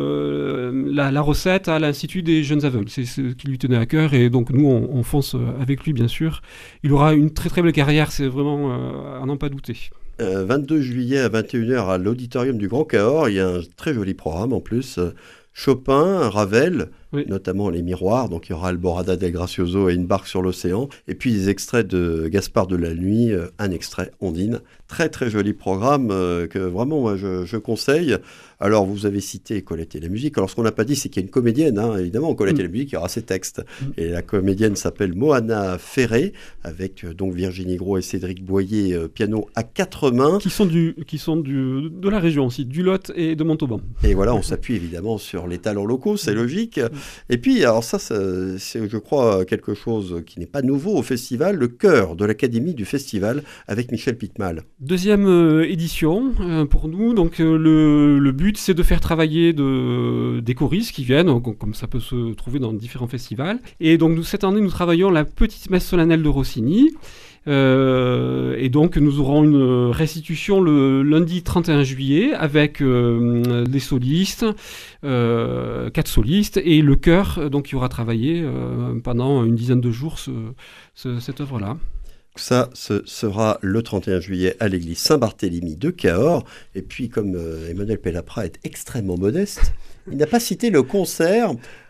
la recette à l'Institut des jeunes aveugles. C'est ce qui lui tenait à cœur, et donc nous on fonce avec lui, bien sûr. Il aura une très très belle carrière, c'est vraiment à n'en pas douter. 22 juillet à 21h à l'auditorium du Grand Cahors, il y a un très joli programme en plus. Chopin, Ravel, notamment Les Miroirs, donc il y aura Alborada del Gracioso et Une barque sur l'océan, et puis des extraits de Gaspard de la Nuit, un extrait Ondine. Très très joli programme que vraiment moi, je conseille. Alors vous avez cité Colette et la musique. Alors ce qu'on n'a pas dit, c'est qu'il y a une comédienne, évidemment, Colette et la musique, il y aura ses textes. Et la comédienne s'appelle Moana Ferré, avec donc Virginie Gros et Cédric Boyer, piano à 4 mains. Qui sont de la région aussi, du Lot et de Montauban. Et voilà, on s'appuie évidemment sur les talents locaux, c'est logique. Et puis, alors ça, c'est, je crois, quelque chose qui n'est pas nouveau au festival, le chœur de l'Académie du festival, avec Michel Pitmal. Deuxième édition pour nous, donc le but c'est de faire travailler des choristes qui viennent, comme ça peut se trouver dans différents festivals. Et donc cette année nous travaillons la petite messe solennelle de Rossini. Et donc nous aurons une restitution le lundi 31 juillet avec des solistes, 4 solistes et le chœur donc qui aura travaillé pendant une dizaine de jours cette œuvre-là. Ça, ce sera le 31 juillet à l'église Saint-Barthélemy de Cahors. Et puis, comme Emmanuel Pellapra est extrêmement modeste, il n'a pas cité le concert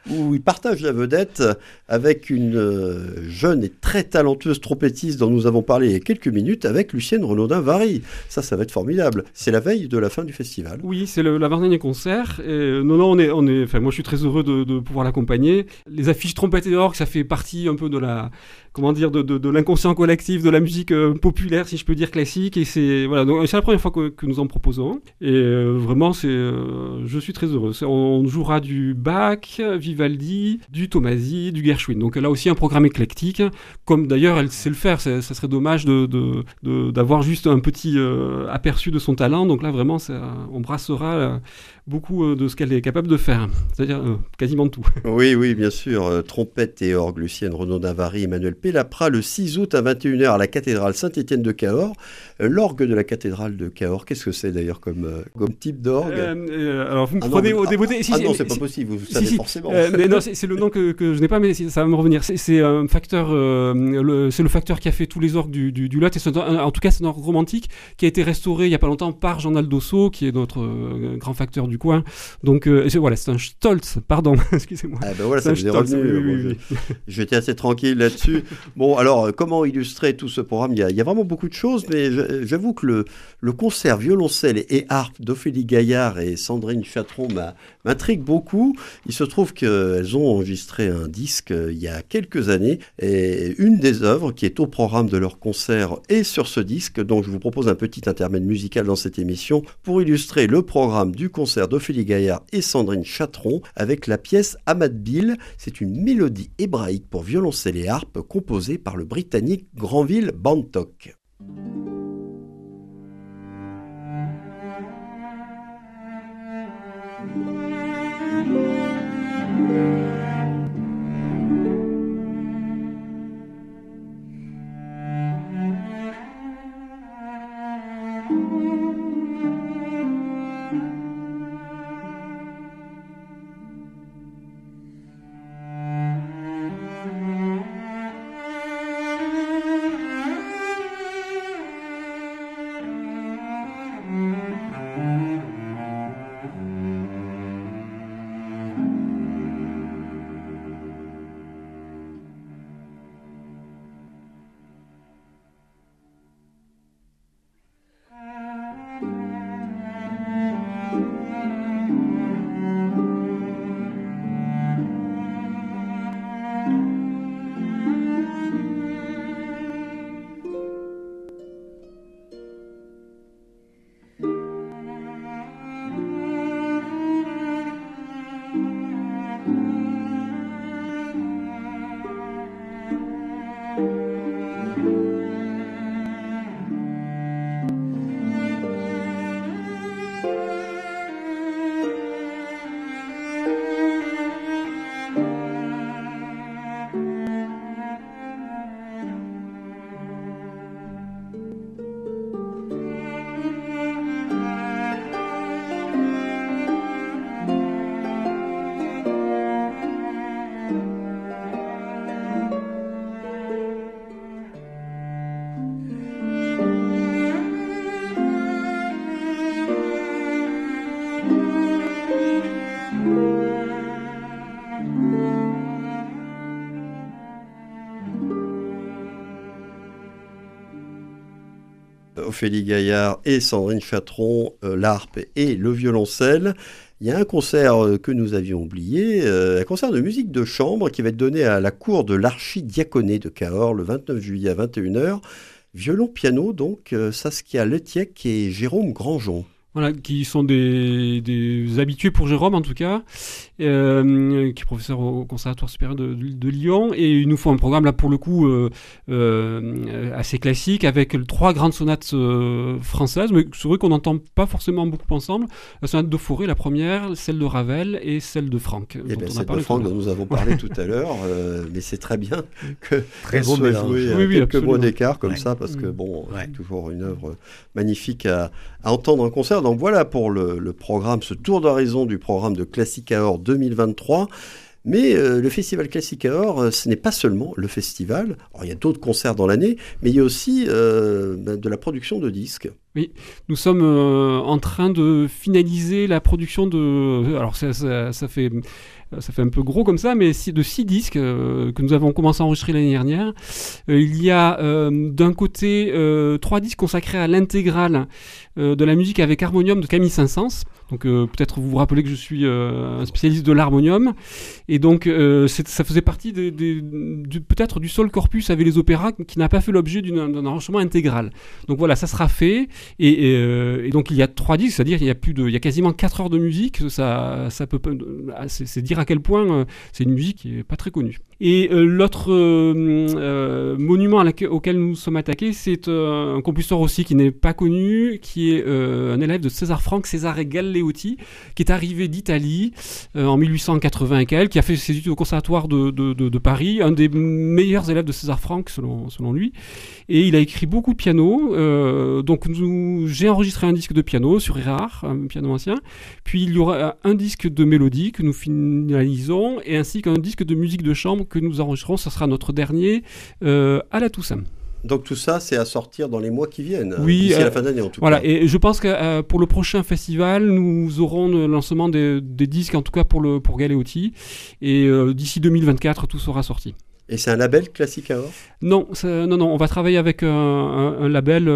où il partage la vedette avec une jeune et très talentueuse trompettiste dont nous avons parlé il y a quelques minutes, avec Lucienne Renaudin-Vary. Ça va être formidable. C'est la veille de la fin du festival. Oui, c'est l'avant-dernier concert. Non, enfin, moi je suis très heureux de pouvoir l'accompagner. Les affiches trompette et orgue, ça fait partie un peu de la... Comment dire, de l'inconscient collectif de la musique populaire, si je peux dire classique, et c'est la première fois que nous en proposons, et vraiment je suis très heureux. On jouera du Bach, Vivaldi, du Tomasi, du Gershwin, donc là aussi un programme éclectique, comme d'ailleurs elle sait le faire. Ça serait dommage d'avoir juste un petit aperçu de son talent, donc là vraiment on brassera beaucoup de ce qu'elle est capable de faire, c'est-à-dire quasiment tout. Oui, bien sûr. Trompette et orgue, Lucienne Renaudin-Vary, Emmanuel Pellapra, le 6 août à 21h à la cathédrale Saint-Étienne de Cahors. L'orgue de la cathédrale de Cahors, qu'est-ce que c'est d'ailleurs comme type d'orgue? Alors vous me prenez au débeauté. Non, c'est pas possible, vous savez forcément. Mais non, c'est le nom que je n'ai pas, mais ça va me revenir. C'est un facteur, c'est le facteur qui a fait tous les orgues du Lot, et en tout cas c'est un orgue romantique qui a été restauré il n'y a pas longtemps par Jean Aldosso, qui est notre grand facteur du coin. Donc c'est un Stolz, pardon, excusez-moi. Ah ben voilà, ça vous est revenu. Oui. J'étais assez tranquille là-dessus. Bon, alors comment illustrer tout ce programme? Il y a vraiment beaucoup de choses, mais j'avoue que le concert violoncelle et harpe d'Ophélie Gaillard et Sandrine Chatron m'intrigue beaucoup. Il se trouve qu'elles ont enregistré un disque il y a quelques années, et une des œuvres qui est au programme de leur concert est sur ce disque, donc je vous propose un petit intermède musical dans cette émission pour illustrer le programme du concert d'Ophélie Gaillard et Sandrine Chatron avec la pièce Ahmad Bill. C'est une mélodie hébraïque pour violoncelle et harpe composée par le britannique Granville Bantock. Ophélie Gaillard et Sandrine Chatron, l'harpe et le violoncelle. Il y a un concert que nous avions oublié, un concert de musique de chambre qui va être donné à la cour de l'archidiaconé de Cahors le 29 juillet à 21h. Violon-piano, donc Saskia Letiec et Jérôme Grandjean. Voilà, qui sont des habitués pour Jérôme en tout cas, qui est professeur au Conservatoire supérieur de Lyon, et ils nous font un programme là pour le coup assez classique avec 3 grandes sonates françaises, mais c'est vrai qu'on n'entend pas forcément beaucoup ensemble. La sonate de Fauré, la première, celle de Ravel et celle de Franck. Celle de Franck dont nous avons parlé tout à l'heure, mais c'est très bien que très beau mélange. Quelques mois d'écart comme ça, parce que c'est toujours une œuvre magnifique à entendre en concert. Donc voilà pour le programme, ce tour d'horizon du programme de Classic Cahors 2023. Mais le Festival Classic Cahors, ce n'est pas seulement le festival. Alors, il y a d'autres concerts dans l'année, mais il y a aussi de la production de disques. Oui, nous sommes en train de finaliser la production de... Alors ça fait ça fait un peu gros comme ça, mais de 6 disques que nous avons commencé à enregistrer l'année dernière. Il y a d'un côté 3 disques consacrés à l'intégrale de la musique avec harmonium de Camille Saint-Saëns. Donc peut-être vous vous rappelez que je suis un spécialiste de l'harmonium, et donc ça faisait partie peut-être du seul corpus avec les opéras qui n'a pas fait l'objet d'un enregistrement intégral. Donc voilà, ça sera fait, et donc il y a 3 disques, c'est-à-dire il y a quasiment 4 heures de musique. Ça peut c'est dire à quel point c'est une musique qui est pas très connue. Et l'autre monument auquel nous sommes attaqués, c'est un compositeur aussi qui n'est pas connu, qui est un élève de César Franck, Cesare Galeotti, qui est arrivé d'Italie en 1880 et quelques, qui a fait ses études au conservatoire de Paris, un des meilleurs élèves de César Franck selon lui. Et il a écrit beaucoup de piano. Donc j'ai enregistré un disque de piano sur Erard, un piano ancien. Puis il y aura un disque de mélodie que nous finalisons, et ainsi qu'un disque de musique de chambre que nous enregistrerons. Ça sera notre dernier à la Toussaint. Donc tout ça, c'est à sortir dans les mois qui viennent, oui, d'ici à la fin d'année en tout cas. Et je pense que pour le prochain festival, nous aurons le lancement des disques, en tout cas pour Galeotti, et d'ici 2024, tout sera sorti. Et c'est un label Classic Hour ? Non, on va travailler avec un label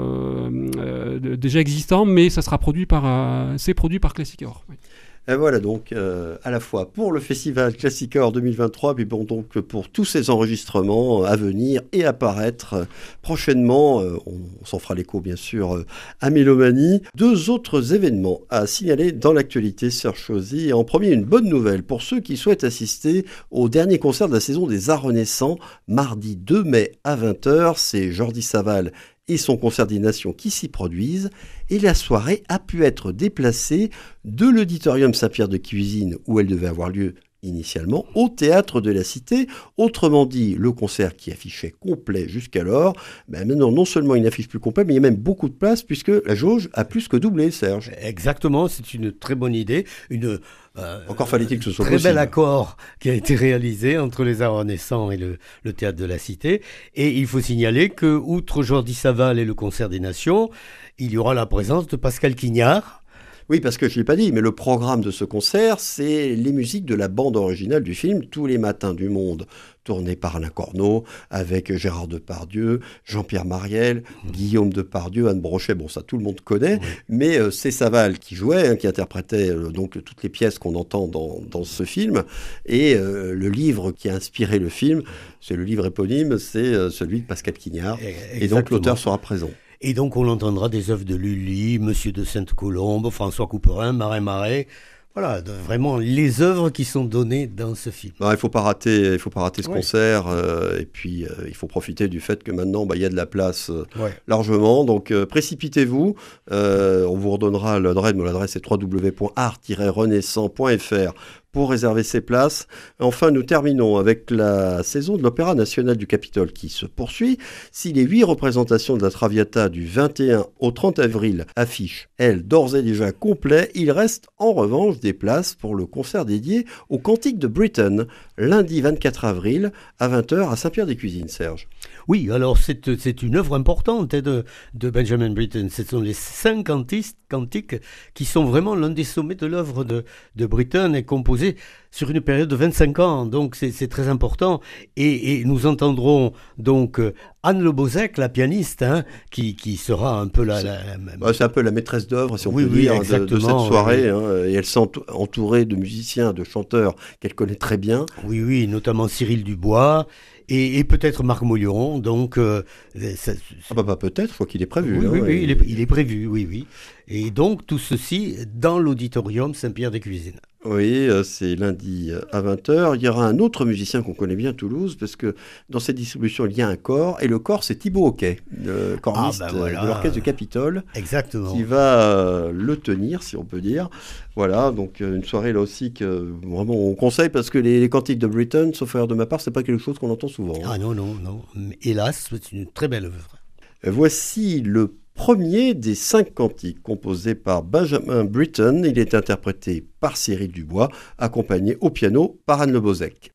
déjà existant, mais ça sera produit par Classic Hour. Oui. Et voilà donc à la fois pour le festival Classic Hour 2023, puis bon, donc pour tous ces enregistrements à venir et à paraître prochainement. On s'en fera l'écho bien sûr à Mélomanie. 2 autres événements à signaler dans l'actualité, Serge Chauzy. En premier, une bonne nouvelle pour ceux qui souhaitent assister au dernier concert de la saison des Arts Renaissants, mardi 2 mai à 20h. C'est Jordi Savall et son concert des Nations qui s'y produisent, et la soirée a pu être déplacée de l'auditorium Saint-Pierre de Cuisine, où elle devait avoir lieu initialement, au Théâtre de la Cité. Autrement dit, le concert qui affichait complet jusqu'alors, maintenant non seulement il n'affiche plus complet, mais il y a même beaucoup de place, puisque la jauge a plus que doublé, Serge. Exactement, c'est une très bonne idée, encore fallait-il que ce soit très possible. Bel accord qui a été réalisé entre les Arts Renaissants et le Théâtre de la Cité. Et il faut signaler que, outre Jordi Savall et le Concert des Nations, il y aura la présence de Pascal Quignard. Oui, parce que je ne l'ai pas dit, mais le programme de ce concert, c'est les musiques de la bande originale du film Tous les matins du monde, tourné par Alain Corneau, avec Gérard Depardieu, Jean-Pierre Mariel, Guillaume Depardieu, Anne Brochet, bon ça tout le monde connaît, mais c'est Savall qui jouait, qui interprétait donc toutes les pièces qu'on entend dans ce film, et le livre qui a inspiré le film, c'est le livre éponyme, c'est celui de Pascal Quignard, et donc l'auteur sera présent. Et donc on entendra des œuvres de Lully, Monsieur de Sainte-Colombe, François Couperin, Marais Marais. Voilà, vraiment les œuvres qui sont données dans ce film. Il faut pas rater ce concert, et puis il faut profiter du fait que maintenant il y a de la place largement, donc précipitez-vous. On vous redonnera l'adresse, mais l'adresse est www.art-renaissant.fr pour réserver ses places. Enfin, nous terminons avec la saison de l'Opéra national du Capitole qui se poursuit. Si les 8 représentations de la Traviata du 21 au 30 avril affichent, elles, d'ores et déjà complets, il reste en revanche des places pour le concert dédié au Cantique de Britain, lundi 24 avril à 20h à Saint-Pierre-des-Cuisines, Serge. Oui, alors c'est une œuvre importante de Benjamin Britten. Ce sont les 5 cantiques qui sont vraiment l'un des sommets de l'œuvre de Britten, et composés sur une période de 25 ans, donc c'est très important. Et nous entendrons donc Anne Le Bozec, la pianiste, qui sera un peu c'est un peu la maîtresse d'œuvre, si on peut dire, de cette soirée. Et elle s'est entourée de musiciens, de chanteurs qu'elle connaît très bien. Oui, notamment Cyril Dubois. Et peut-être Marc Moliron, donc... peut-être, je crois qu'il est prévu. Oui, il est prévu, oui. Et donc, tout ceci dans l'auditorium Saint-Pierre-des-Cuisines. Oui, c'est lundi à 20h. Il y aura un autre musicien qu'on connaît bien à Toulouse, parce que dans cette distribution, il y a un corps, et le corps, c'est Thibaut Hoquet, le corniste de l'orchestre du Capitole. Exactement. Qui va le tenir, si on peut dire. Voilà, donc une soirée là aussi que vraiment on conseille, parce que les cantiques de Britten, sauf erreur de ma part, c'est pas quelque chose qu'on entend souvent. Ah non. Hélas, c'est une très belle œuvre. Voici le premier des 5 cantiques composés par Benjamin Britten. Il est interprété par Cyril Dubois, accompagné au piano par Anne Le Bozec.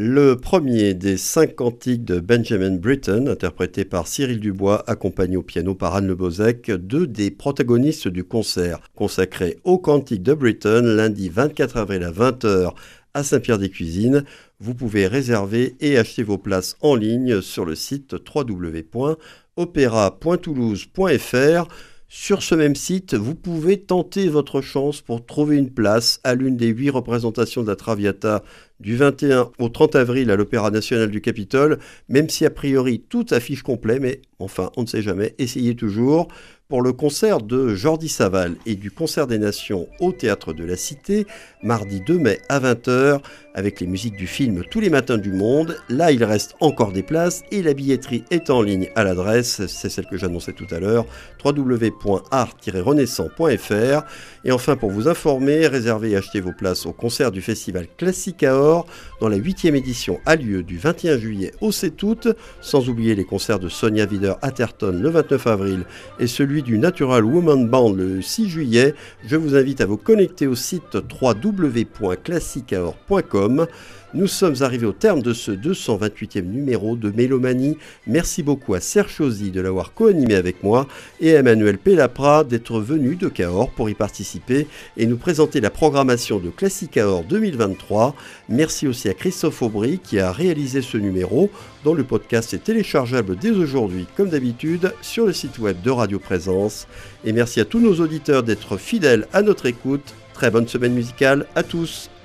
Le premier des 5 cantiques de Benjamin Britten, interprété par Cyril Dubois, accompagné au piano par Anne Le Bozec, 2 des protagonistes du concert consacré au cantique de Britten, lundi 24 avril à 20h à Saint-Pierre-des-Cuisines. Vous pouvez réserver et acheter vos places en ligne sur le site www.opéra.toulouse.fr. Sur ce même site, vous pouvez tenter votre chance pour trouver une place à l'une des 8 représentations de la Traviata du 21 au 30 avril à l'Opéra National du Capitole, même si a priori tout affiche complet, mais enfin, on ne sait jamais, essayez toujours. Pour le concert de Jordi Savall et du Concert des Nations au Théâtre de la Cité, mardi 2 mai à 20h, avec les musiques du film Tous les matins du monde. Là, il reste encore des places et la billetterie est en ligne à l'adresse, c'est celle que j'annonçais tout à l'heure, www.art-renaissant.fr. Et enfin, pour vous informer, réservez et achetez vos places au concert du festival Classic Cahors, dont la 8e édition a lieu du 21 juillet au 7 août, sans oublier les concerts de Sonia Wider-Atherton le 29 avril et celui du Natural Woman Band le 6 juillet. Je vous invite à vous connecter au site www.classicahors.com. Nous sommes arrivés au terme de ce 228e numéro de Mélomanie. Merci beaucoup à Serge Chauzy de l'avoir co-animé avec moi et à Emmanuel Pellapra d'être venu de Cahors pour y participer et nous présenter la programmation de Classic Cahors 2023. Merci aussi à Christophe Aubry qui a réalisé ce numéro, dont le podcast est téléchargeable dès aujourd'hui, comme d'habitude, sur le site web de Radio Présence. Et merci à tous nos auditeurs d'être fidèles à notre écoute. Très bonne semaine musicale à tous.